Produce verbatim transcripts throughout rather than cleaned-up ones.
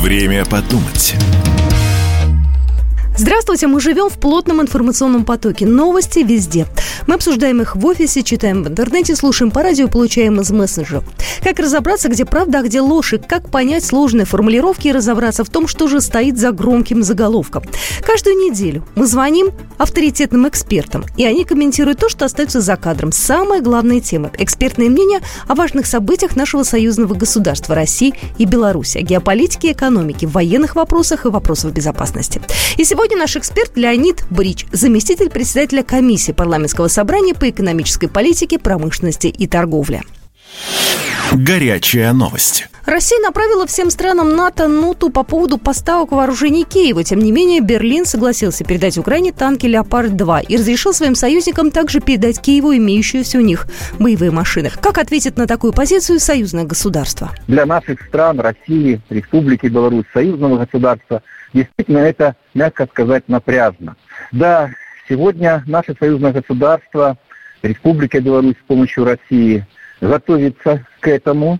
Время подумать. Здравствуйте, мы живем в плотном информационном потоке. Новости везде. Мы обсуждаем их в офисе, читаем в интернете, слушаем по радио, получаем из мессенджеров. Как разобраться, где правда, а где ложь, и как понять сложные формулировки и разобраться в том, что же стоит за громким заголовком. Каждую неделю мы звоним авторитетным экспертам, и они комментируют то, что остается за кадром. Самые главные темы. Экспертные мнения о важных событиях нашего союзного государства России и Беларуси, о геополитике, экономике, военных вопросах и вопросах безопасности. И сегодня Сегодня наш эксперт Леонид Брич, заместитель председателя комиссии парламентского собрания по экономической политике, промышленности и торговле. Горячая новость. Россия направила всем странам НАТО ноту по поводу поставок вооружений Киеву. Тем не менее, Берлин согласился передать Украине танки «Леопард-два» и разрешил своим союзникам также передать Киеву имеющиеся у них боевые машины. Как ответит на такую позицию союзное государство? Для наших стран, России, Республики Беларусь, союзного государства, действительно это, мягко сказать, напряжно. Да, сегодня наше союзное государство, Республика Беларусь с помощью России, готовится к этому.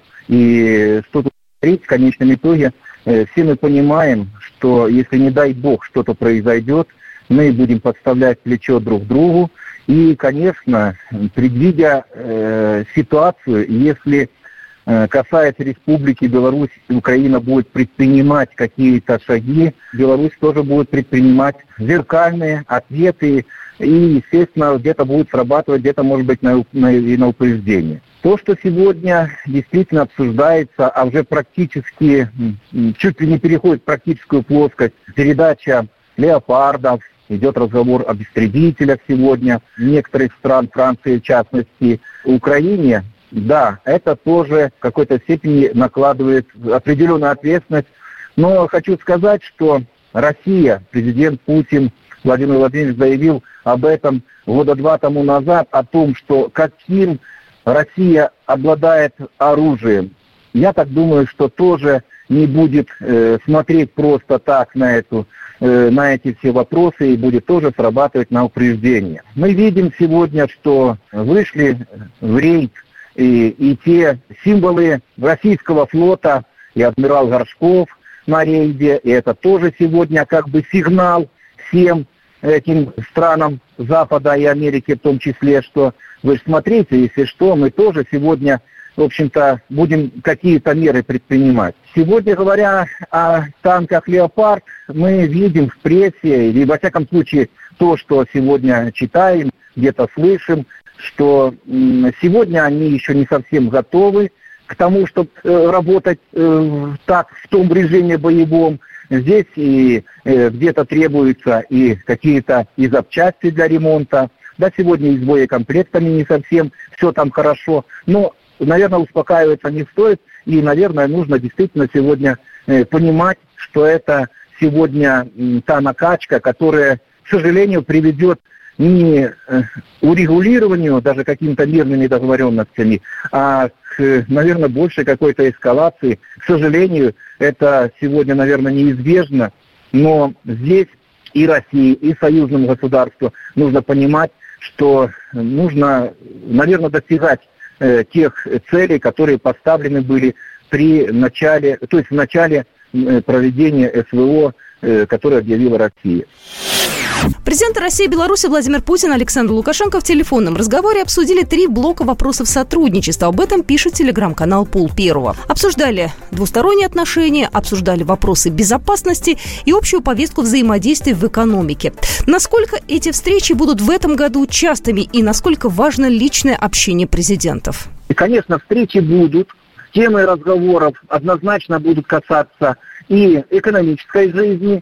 И что тут говорить, в конечном итоге э, все мы понимаем, что если, не дай бог, что-то произойдет, мы будем подставлять плечо друг другу. И, конечно, предвидя э, ситуацию, если э, касается Республики Беларусь, Украина будет предпринимать какие-то шаги, Беларусь тоже будет предпринимать зеркальные ответы, и, естественно, где-то будет срабатывать, где-то, может быть, на, на, и на упреждение. То, что сегодня действительно обсуждается, а уже практически, чуть ли не переходит в практическую плоскость, передача «Леопардов», идет разговор об истребителях сегодня, некоторых стран, Франции в частности, Украине, да, это тоже в какой-то степени накладывает определенную ответственность. Но хочу сказать, что Россия, президент Путин, Владимир Владимирович заявил об этом года два тому назад, о том, что каким Россия обладает оружием. Я так думаю, что тоже не будет э, смотреть просто так на, эту, э, на эти все вопросы и будет тоже срабатывать на упреждение. Мы видим сегодня, что вышли в рейд и, и те символы российского флота, и адмирал Горшков на рейде, и это тоже сегодня как бы сигнал всем этим странам Запада и Америки в том числе, что вы же смотрите, если что, мы тоже сегодня, в общем-то, будем какие-то меры предпринимать. Сегодня, говоря о танках «Леопард», мы видим в прессе, или во всяком случае то, что сегодня читаем, где-то слышим, что сегодня они еще не совсем готовы к тому, чтобы работать так, в том режиме боевом. Здесь и э, где-то требуются и какие-то и запчасти для ремонта. Да, сегодня и с боекомплектами не совсем все там хорошо. Но, наверное, успокаиваться не стоит. И, наверное, нужно действительно сегодня э, понимать, что это сегодня э, та накачка, которая, к сожалению, приведет не э, урегулированию, даже какими-то мирными договоренностями, а к, наверное, большей какой-то эскалации. К сожалению, это сегодня, наверное, неизбежно, но здесь и России, и союзному государству нужно понимать, что нужно, наверное, достигать э, тех целей, которые поставлены были при начале, то есть в начале э, проведения СВО, э, которое объявила Россия. Президенты России и Беларуси Владимир Путин и Александр Лукашенко в телефонном разговоре обсудили три блока вопросов сотрудничества. Об этом пишет телеграм-канал «Пол Первого». Обсуждали двусторонние отношения, обсуждали вопросы безопасности и общую повестку взаимодействия в экономике. Насколько эти встречи будут в этом году частыми и насколько важно личное общение президентов? И, конечно, встречи будут. Темы разговоров однозначно будут касаться и экономической жизни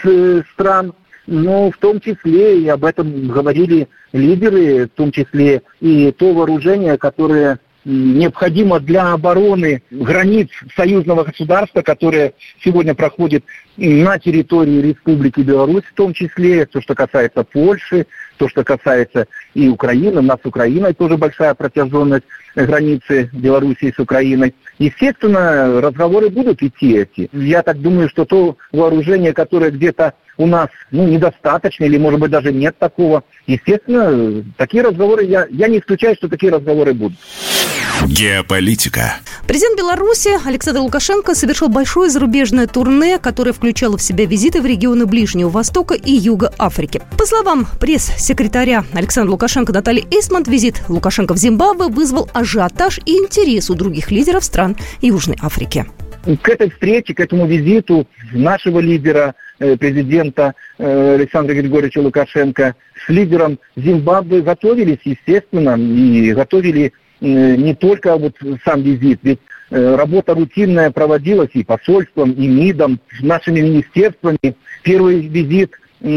стран, но в том числе, и об этом говорили лидеры, в том числе и то вооружение, которое необходимо для обороны границ союзного государства, которое сегодня проходит на территории Республики Беларусь, в том числе то, что касается Польши, то, что касается и Украины. У нас с Украиной тоже большая протяженность границы Белоруссии с Украиной. Естественно, разговоры будут идти эти. Я так думаю, что то вооружение, которое где-то у нас ну, недостаточно, или, может быть, даже нет такого, естественно, такие разговоры, я, я не исключаю, что такие разговоры будут. Геополитика. Президент Беларуси Александр Лукашенко совершил большое зарубежное турне, которое включало в себя визиты в регионы Ближнего Востока и Юга Африки. По словам пресс-секретаря Александра Лукашенко Натальи Эйсмонт, визит Лукашенко в Зимбабве вызвал ажиотаж и интерес у других лидеров стран Южной Африки. К этой встрече, к этому визиту нашего лидера, президента Александра Григорьевича Лукашенко с лидером Зимбабве готовились, естественно, и готовили не только вот сам визит, ведь работа рутинная проводилась и посольством, и МИДом, нашими министерствами. Первый визит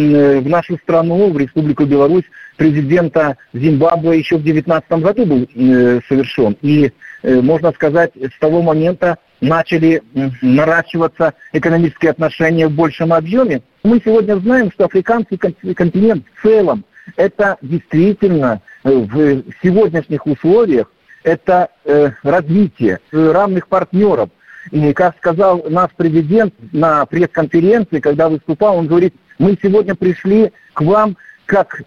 в нашу страну, в Республику Беларусь, президента Зимбабве еще в две тысячи девятнадцатом году был совершен. И, можно сказать, с того момента начали наращиваться экономические отношения в большем объеме. Мы сегодня знаем, что африканский континент в целом, это действительно в сегодняшних условиях, это э, развитие равных партнеров. И, как сказал наш президент на пресс-конференции, когда выступал, он говорит, мы сегодня пришли к вам как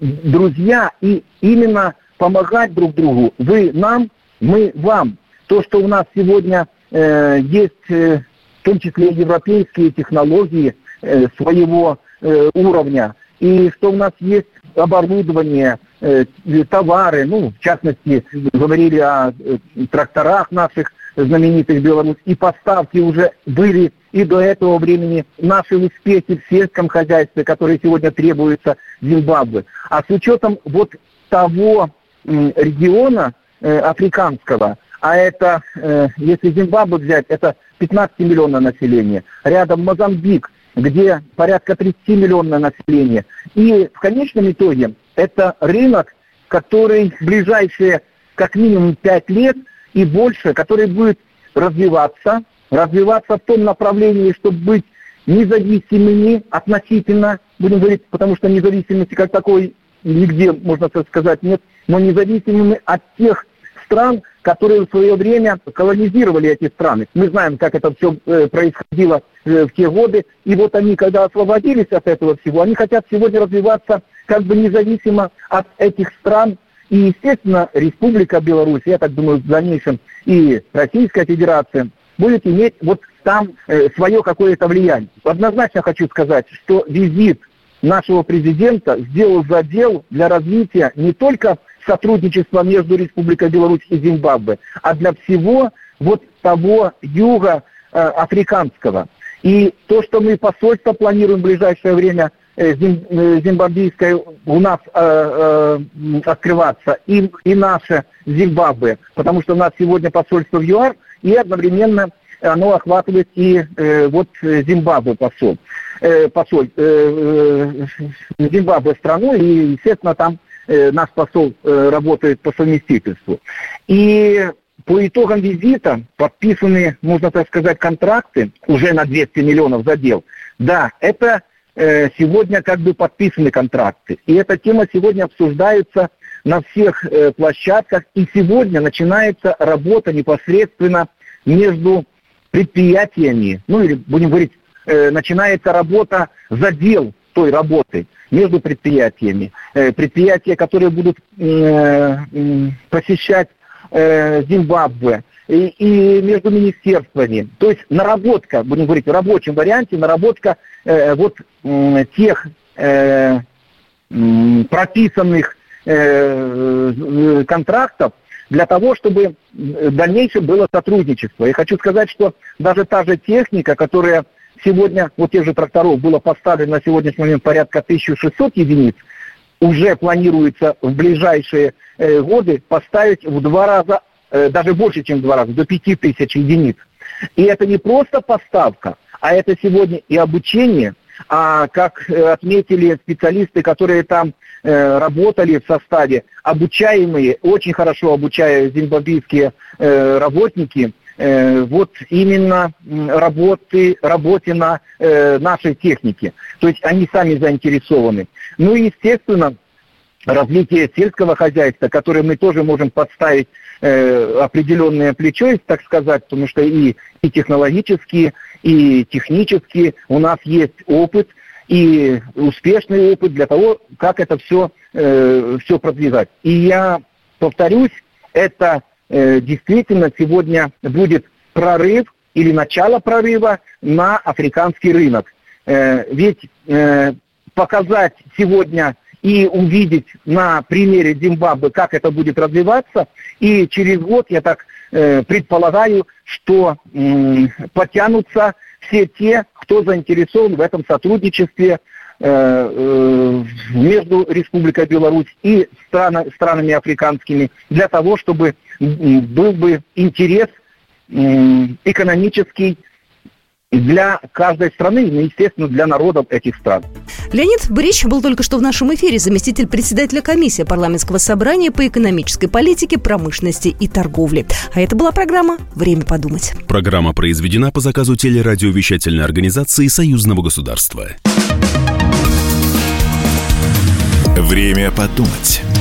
друзья и именно помогать друг другу. Вы нам, мы вам. То, что у нас сегодня э, есть, э, в том числе европейские технологии э, своего э, уровня, и что у нас есть оборудование, э, товары, ну, в частности, говорили о э, тракторах наших знаменитых Беларусь, и поставки уже были и до этого времени, наши успехи в сельском хозяйстве, которые сегодня требуются Зимбабве. А с учетом вот того э, региона э, африканского, а это, э, если Зимбабве взять, это пятнадцать миллионов населения, рядом Мозамбик, где порядка тридцать миллионов населения. И в конечном итоге это рынок, который в ближайшие как минимум пять лет и больше, который будет развиваться, развиваться в том направлении, чтобы быть независимыми относительно, будем говорить, потому что независимости как такой нигде, можно сказать, нет, но независимыми от тех стран, которые в свое время колонизировали эти страны. Мы знаем, как это все э, происходило э, в те годы. И вот они, когда освободились от этого всего, они хотят сегодня развиваться как бы независимо от этих стран. И, естественно, Республика Беларусь, я так думаю, в дальнейшем и Российская Федерация будет иметь вот там э, свое какое-то влияние. Однозначно хочу сказать, что визит нашего президента сделал задел для развития не только сотрудничества между Республикой Беларусь и Зимбабве, а для всего вот того юга э, африканского. И то, что мы посольство планируем в ближайшее время э, зим, э, зимбабвийское у нас э, э, открываться, и, и наше Зимбабве, потому что у нас сегодня посольство в ЮАР, и одновременно оно охватывает и э, вот Зимбабве посол, э, посол э, э, Зимбабве страну, и, естественно, там э, наш посол э, работает по совместительству. И по итогам визита подписаны, можно так сказать, контракты уже на двести миллионов задел. Да, это э, сегодня как бы подписаны контракты. И эта тема сегодня обсуждается на всех э, площадках. И сегодня начинается работа непосредственно между предприятиями, ну или, будем говорить, э, начинается работа, задел той работы между предприятиями. Э, предприятия, которые будут э, э, посещать э, Зимбабве, и, и между министерствами. То есть наработка, будем говорить, в рабочем варианте, наработка э, вот э, тех э, э, прописанных э, контрактов, для того, чтобы в дальнейшем было сотрудничество. Я хочу сказать, что даже та же техника, которая сегодня, вот тех же тракторов, было поставлено на сегодняшний момент порядка тысяча шестьсот единиц, уже планируется в ближайшие э, годы поставить в два раза, э, даже больше, чем в два раза, до пяти тысяч единиц. И это не просто поставка, а это сегодня и обучение. А как э, отметили специалисты, которые там э, работали в составе, обучаемые, очень хорошо обучая зимбабвийские э, работники, э, вот именно работы, работе на э, нашей технике. То есть они сами заинтересованы. Ну и, естественно, развитие сельского хозяйства, которое мы тоже можем подставить э, определенное плечо, так сказать, потому что и, и технологические, и технически у нас есть опыт, и успешный опыт для того, как это все, э, все продвигать. И я повторюсь, это э, действительно сегодня будет прорыв или начало прорыва на африканский рынок. Э, ведь э, показать сегодня и увидеть на примере Зимбабве, как это будет развиваться, и через год, я так э, предполагаю, что э, потянутся все те, кто заинтересован в этом сотрудничестве между Республикой Беларусь и страна, странами африканскими, для того, чтобы был бы интерес экономический для каждой страны, и, естественно, для народов этих стран. Леонид Брич был только что в нашем эфире, заместитель председателя комиссии парламентского собрания по экономической политике, промышленности и торговле. А это была программа «Время подумать». Программа произведена по заказу телерадиовещательной организации Союзного государства. Время подумать.